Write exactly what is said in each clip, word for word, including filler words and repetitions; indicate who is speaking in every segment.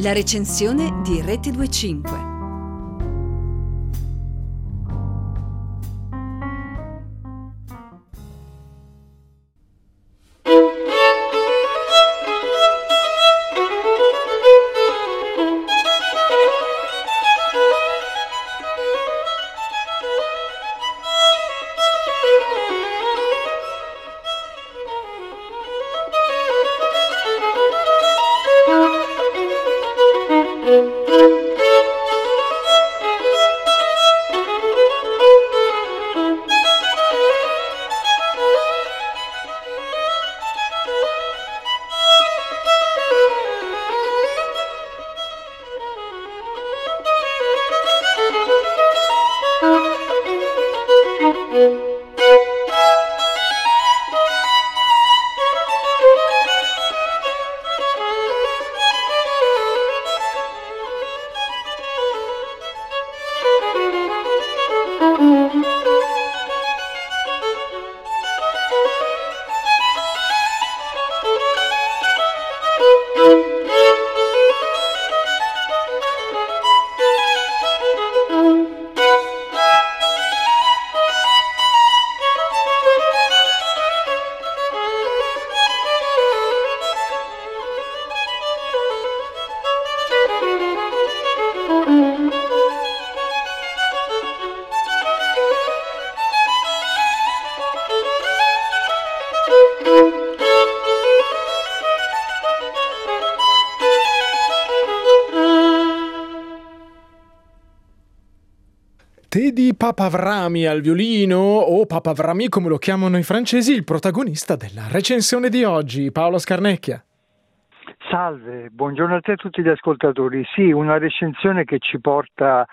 Speaker 1: La recensione di Rete venticinque.
Speaker 2: Teddy Papavrami al violino, o Papavrami come lo chiamano i francesi, il protagonista della recensione di oggi, Paolo Scarnecchia.
Speaker 3: Salve, buongiorno a te e a tutti gli ascoltatori. Sì, una recensione che ci porta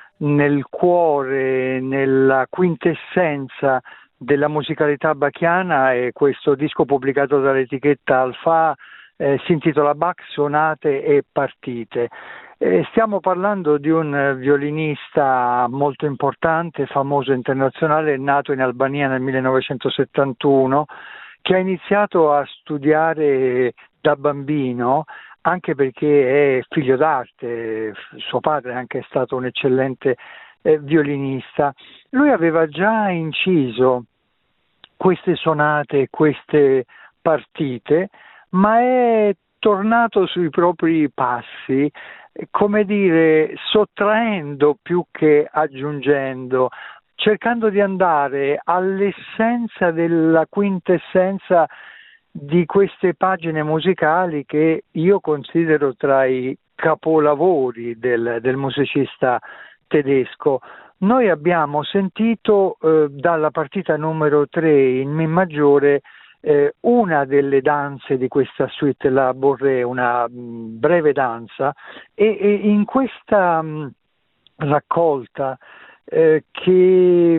Speaker 3: nel cuore, nella quintessenza della musicalità bacchiana, e questo disco pubblicato dall'etichetta Alpha eh, si intitola Bach, Sonate e Partite. Eh, stiamo parlando di un violinista molto importante, famoso internazionale, nato in Albania nel millenovecentosettantuno, che ha iniziato a studiare da bambino, anche perché è figlio d'arte, suo padre è anche stato un eccellente eh, violinista. Lui aveva già inciso queste sonate, queste partite, ma è tornato sui propri passi, come dire, sottraendo più che aggiungendo, cercando di andare all'essenza della quintessenza di queste pagine musicali che io considero tra i capolavori del, del musicista tedesco. Noi abbiamo sentito eh, dalla partita numero tre in Mi maggiore eh, una delle danze di questa suite, la Borré, una mh, breve danza, e, e in questa mh, raccolta eh, che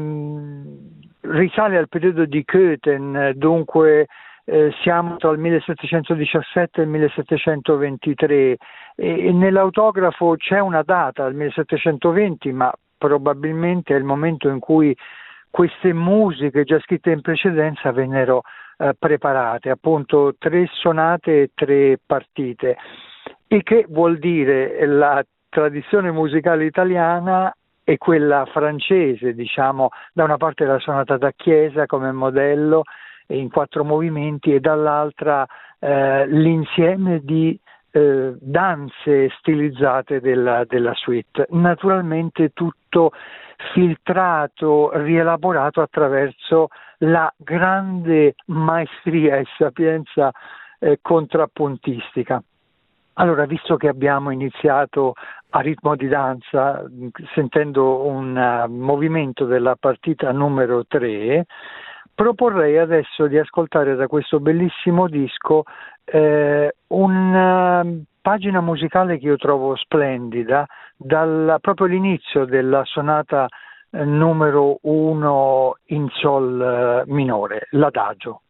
Speaker 3: mh, risale al periodo di Köthen, dunque eh, siamo tra il millesettecentodiciassette e il millesettecentoventitré, e, e nell'autografo c'è una data, il millesettecentoventi, ma probabilmente è il momento in cui queste musiche già scritte in precedenza vennero eh, preparate, appunto tre sonate e tre partite. Il che vuol dire la tradizione musicale italiana e quella francese, diciamo, da una parte la sonata da chiesa come modello in quattro movimenti e dall'altra eh, l'insieme di eh, danze stilizzate della, della suite. Naturalmente tutto filtrato, rielaborato attraverso la grande maestria e sapienza eh, contrappuntistica. Allora, visto che abbiamo iniziato a ritmo di danza, sentendo un uh, movimento della partita numero tre, proporrei adesso di ascoltare da questo bellissimo disco eh, una pagina musicale che io trovo splendida, dal, proprio l'inizio della sonata eh, numero uno in sol eh, minore, l'Adagio.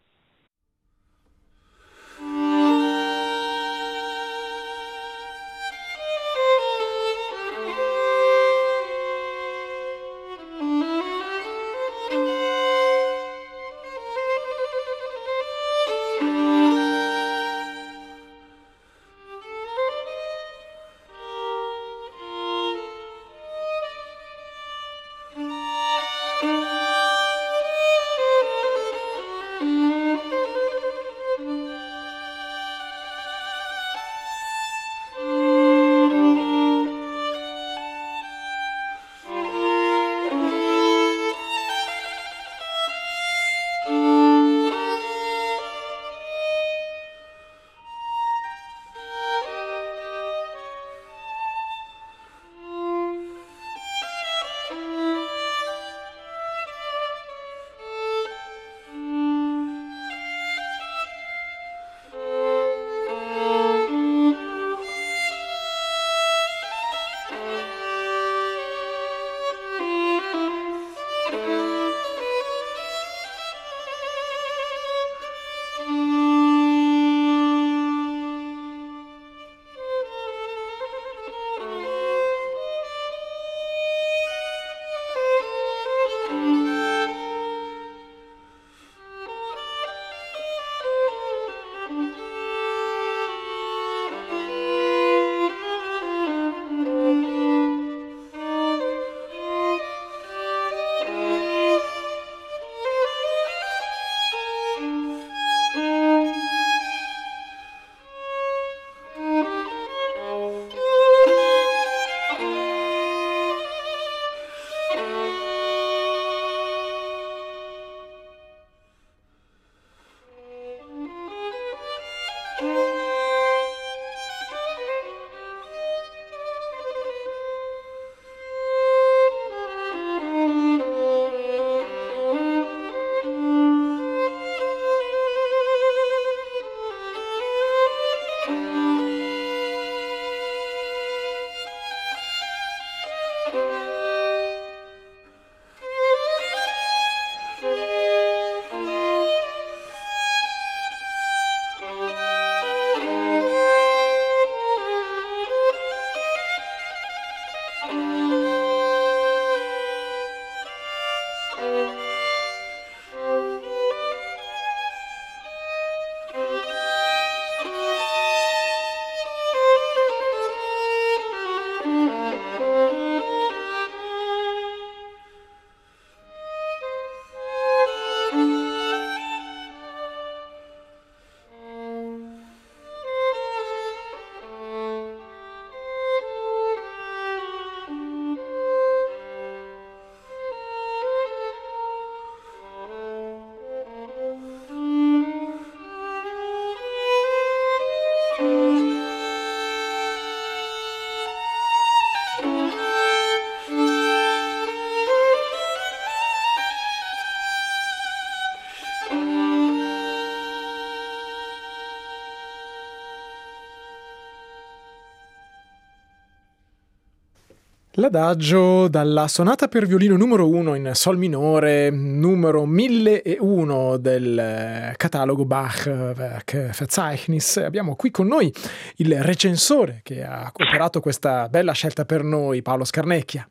Speaker 2: L'adagio dalla sonata per violino numero uno in sol minore, numero mille e uno del catalogo Bach Verzeichnis. Abbiamo qui con noi il recensore che ha operato questa bella scelta per noi, Paolo Scarnecchia.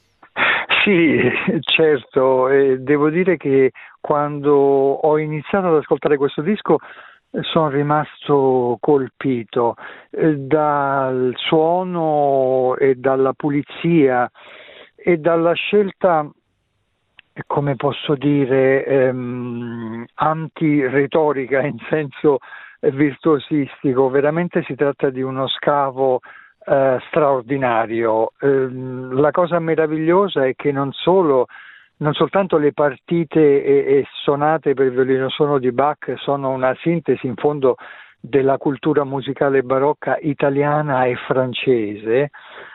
Speaker 3: Sì, certo, e devo dire che quando ho iniziato ad ascoltare questo disco sono rimasto colpito eh, dal suono e dalla pulizia e dalla scelta, come posso dire, ehm, anti-retorica in senso virtuosistico. Veramente si tratta di uno scavo eh, straordinario. Eh, la cosa meravigliosa è che non solo Non soltanto le partite e, e sonate per violino solo di Bach sono una sintesi in fondo della cultura musicale barocca italiana e francese,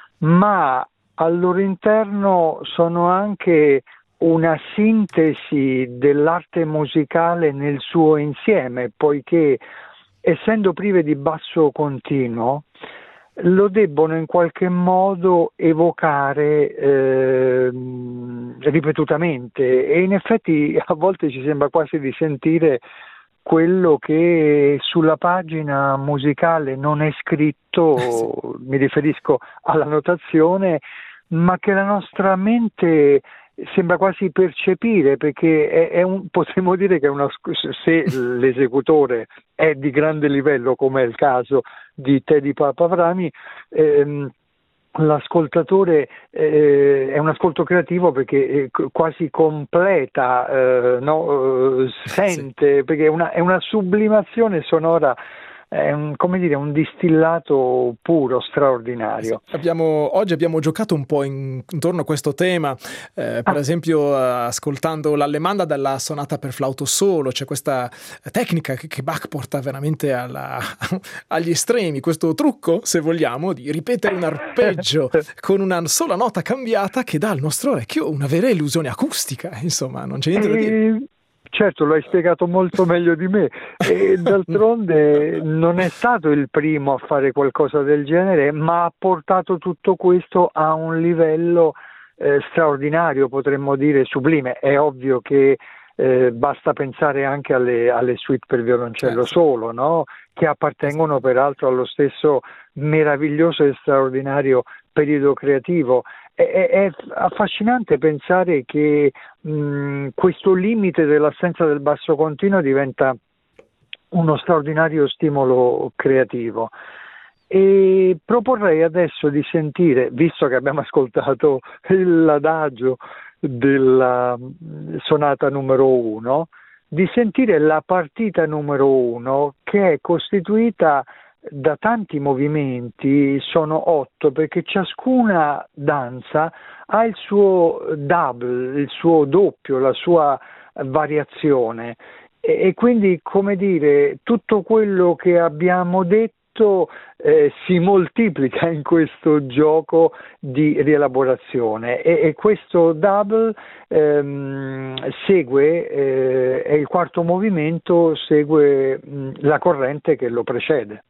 Speaker 3: ma al loro interno sono anche una sintesi dell'arte musicale nel suo insieme, poiché essendo prive di basso continuo lo debbono in qualche modo evocare eh, ripetutamente, e in effetti a volte ci sembra quasi di sentire quello che sulla pagina musicale non è scritto, mi riferisco alla notazione, ma che la nostra mente sembra quasi percepire, perché è, è un, potremmo dire che è una, se l'esecutore è di grande livello, come è il caso di Tedi Papavrami, ehm, l'ascoltatore eh, è un ascolto creativo perché eh, quasi completa, eh, no? Sente, sì. Perché è una, è una sublimazione sonora, è un, come dire, un distillato puro, straordinario.
Speaker 2: Sì, abbiamo, oggi abbiamo giocato un po' in, intorno a questo tema, eh, per ah. esempio ascoltando l'allemanda della sonata per flauto solo. C'è questa tecnica che, che Bach porta veramente alla, agli estremi, questo trucco, se vogliamo, di ripetere un arpeggio con una sola nota cambiata che dà al nostro orecchio una vera illusione acustica. Insomma, non c'è niente da dire.
Speaker 3: Certo, lo hai spiegato molto meglio di me, e d'altronde non è stato il primo a fare qualcosa del genere, ma ha portato tutto questo a un livello eh, straordinario, potremmo dire sublime. È ovvio che eh, basta pensare anche alle, alle suite per violoncello solo, no? Che appartengono peraltro allo stesso meraviglioso e straordinario periodo creativo. È, è affascinante pensare che mh, questo limite dell'assenza del basso continuo diventa uno straordinario stimolo creativo. E proporrei adesso di sentire, visto che abbiamo ascoltato l'adagio della sonata numero uno, di sentire la partita numero uno, che è costituita da tanti movimenti, sono otto, perché ciascuna danza ha il suo double, il suo doppio, la sua variazione, e, e quindi, come dire, tutto quello che abbiamo detto eh, si moltiplica in questo gioco di rielaborazione, e, e questo double ehm, segue, eh, è il quarto movimento, segue mh, la corrente che lo precede.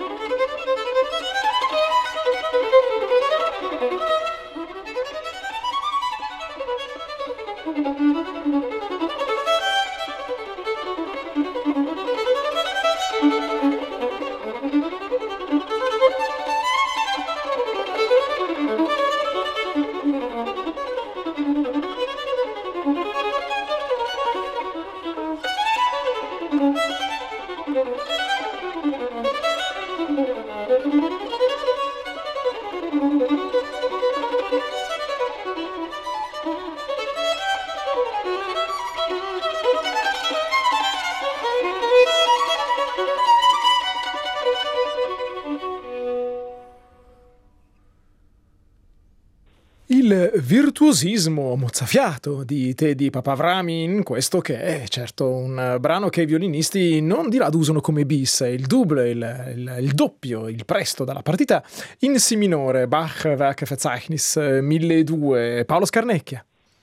Speaker 2: Il virtuosismo mozzafiato di Tedi Papavrami in questo che è certo un brano che i violinisti non di rado usano come bis, il double, il, il, il doppio, il presto dalla partita in si minore, Bach Werkverzeichnis milleduecento, Paolo Scarnecchia.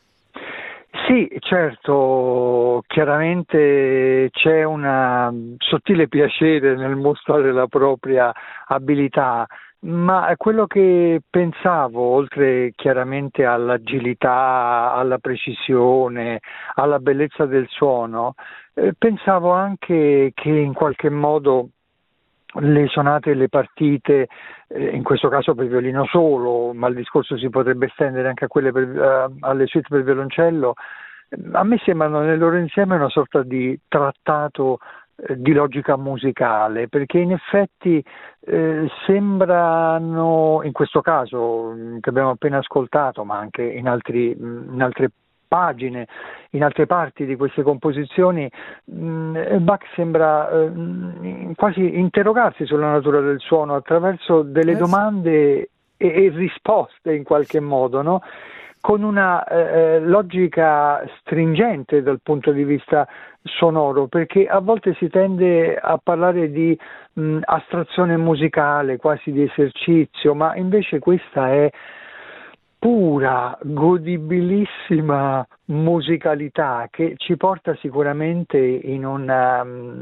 Speaker 3: Sì, certo, chiaramente c'è un sottile piacere nel mostrare la propria abilità, ma quello che pensavo, oltre chiaramente all'agilità, alla precisione, alla bellezza del suono, eh, pensavo anche che in qualche modo le sonate e le partite, eh, in questo caso per violino solo, ma il discorso si potrebbe estendere anche a quelle per, uh, alle suite per violoncello, a me sembrano nel loro insieme una sorta di trattato eh, di logica musicale, perché in effetti eh, sembrano, in questo caso mh, che abbiamo appena ascoltato, ma anche in, altri, mh, in altre pagine, in altre parti di queste composizioni, mh, Bach sembra eh, quasi interrogarsi sulla natura del suono attraverso delle
Speaker 2: eh,
Speaker 3: domande e, e risposte in qualche modo, no? Con una eh, logica stringente dal punto di vista sonoro, perché a volte si tende a parlare di mh, astrazione musicale, quasi di esercizio, ma invece questa è pura, godibilissima musicalità che ci porta sicuramente in una,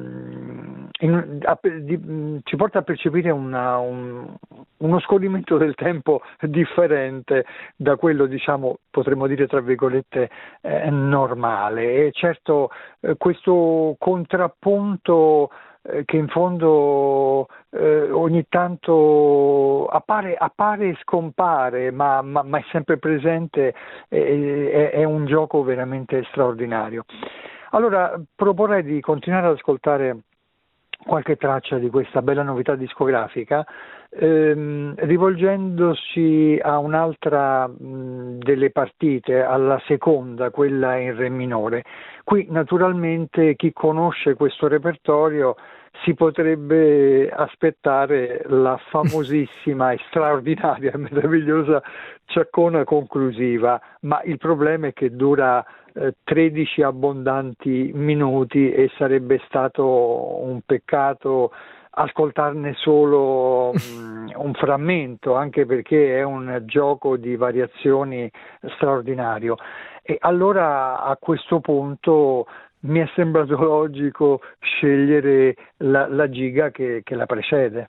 Speaker 3: in, a, di, ci porta a percepire una, un, uno scorrimento del tempo differente da quello, diciamo, potremmo dire tra virgolette eh, normale. E certo eh, questo contrappunto eh, che in fondo eh, ogni tanto appare, appare e scompare, ma, ma, ma è sempre presente, eh, è, è un gioco veramente straordinario. Allora proporrei di continuare ad ascoltare qualche traccia di questa bella novità discografica, ehm, rivolgendosi a un'altra mh, delle partite, alla seconda, quella in re minore. Qui naturalmente chi conosce questo repertorio si potrebbe aspettare la famosissima e straordinaria e meravigliosa ciaccona conclusiva, ma il problema è che dura eh, tredici abbondanti minuti e sarebbe stato un peccato ascoltarne solo um, un frammento, anche perché è un gioco di variazioni straordinario. E allora a questo punto mi è sembrato logico scegliere la, la giga che, che la precede.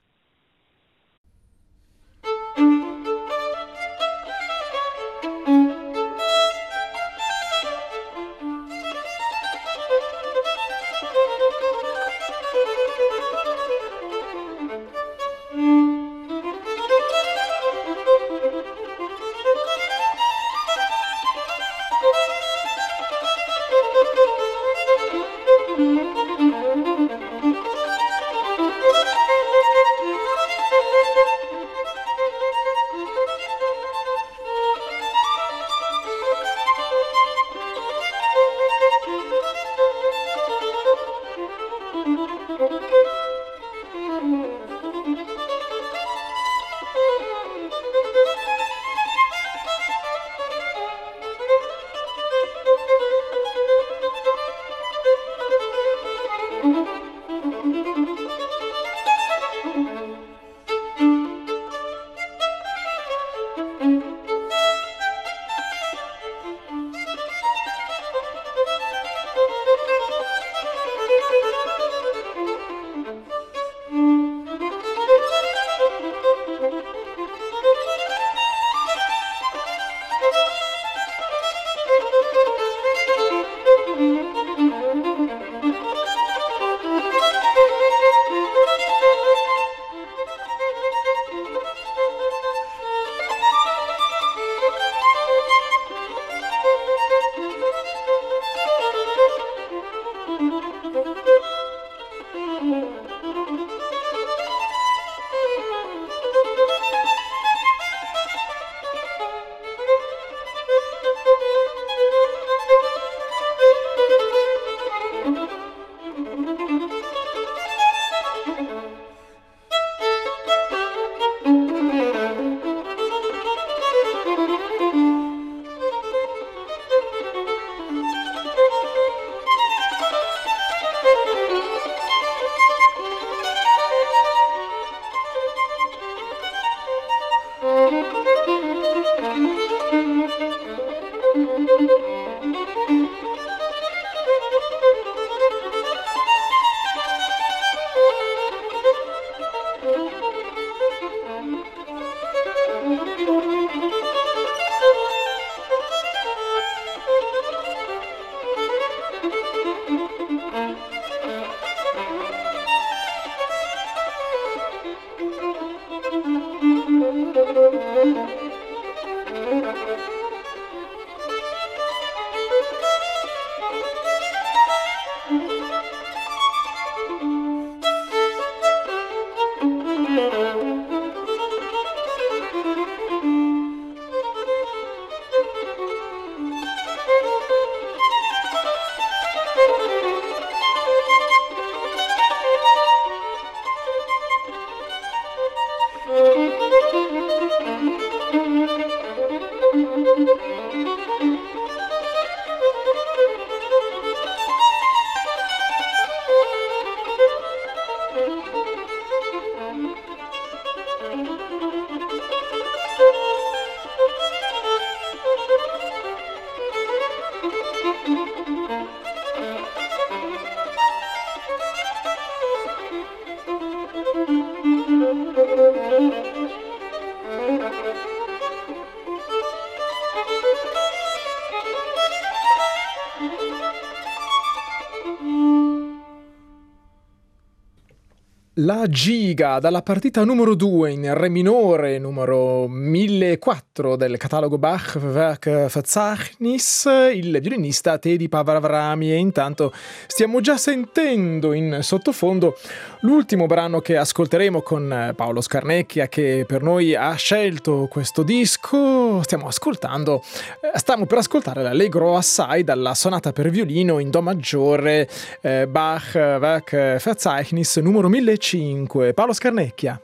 Speaker 2: La Giga dalla partita numero due in re minore, numero millequattro del catalogo Bach Werk Verzeichnis, il violinista Tedi Pavavrami. E intanto stiamo già sentendo in sottofondo l'ultimo brano che ascolteremo con Paolo Scarnecchia, che per noi ha scelto questo disco. Stiamo ascoltando, stiamo per ascoltare l'Allegro assai dalla sonata per violino in do maggiore eh, Bach Werk Verzeichnis numero millecinque. Paolo Scarnecchia.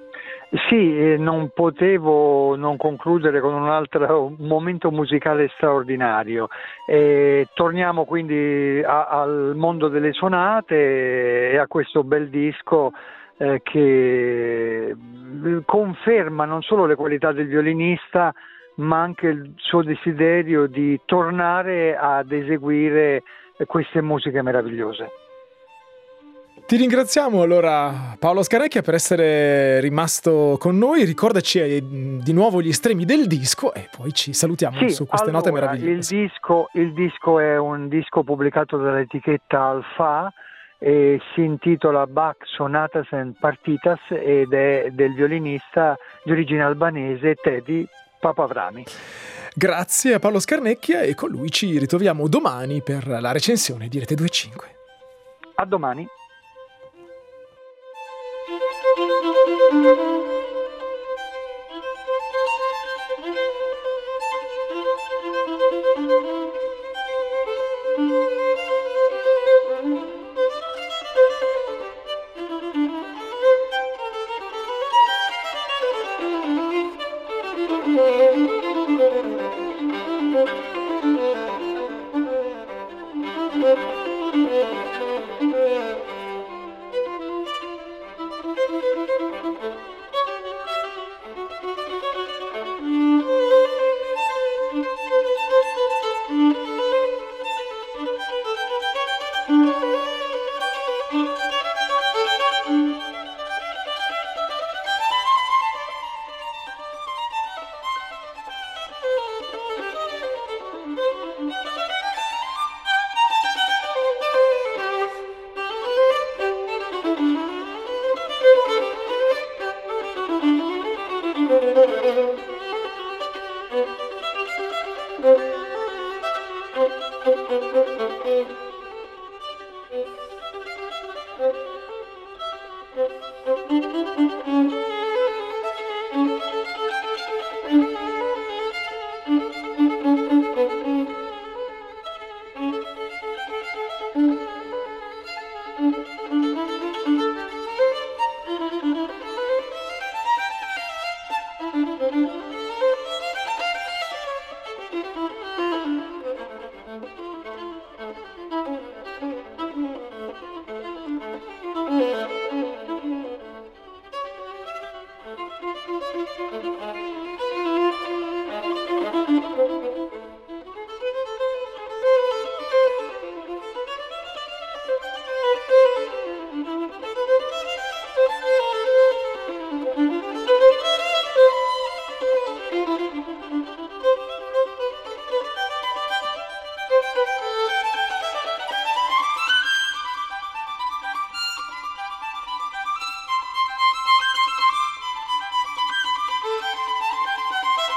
Speaker 3: Sì, eh, non potevo non concludere con un altro momento musicale straordinario. Eh, torniamo quindi a, al mondo delle sonate e a questo bel disco eh, che conferma non solo le qualità del violinista, ma anche il suo desiderio di tornare ad eseguire queste musiche meravigliose.
Speaker 2: Ti ringraziamo allora Paolo Scarnecchia per essere rimasto con noi. Ricordaci eh, di nuovo gli estremi del disco e poi ci salutiamo
Speaker 3: sì,
Speaker 2: su queste
Speaker 3: allora,
Speaker 2: note meravigliose.
Speaker 3: Il disco, il disco è un disco pubblicato dall'etichetta Alfa e si intitola Bach Sonatas and Partitas ed è del violinista di origine albanese Tedi Pavavrami.
Speaker 2: Grazie a Paolo Scarnecchia e con lui ci ritroviamo domani per la recensione di Rete due cinque.
Speaker 3: A domani.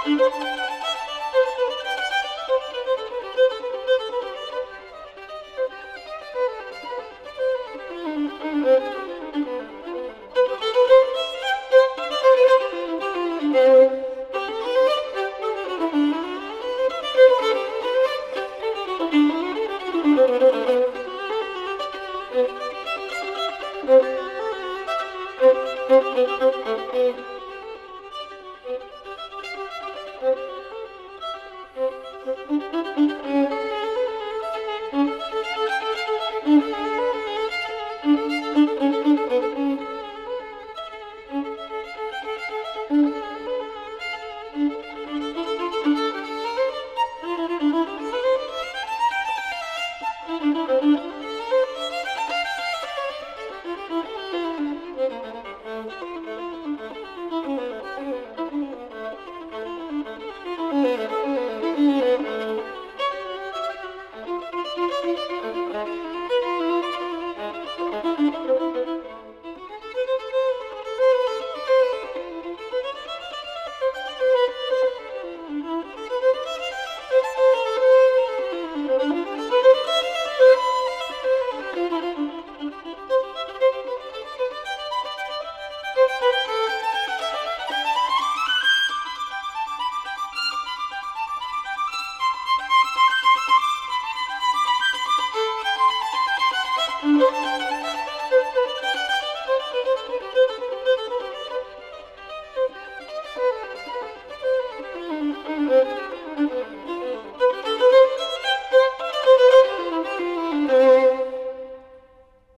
Speaker 4: Thank you.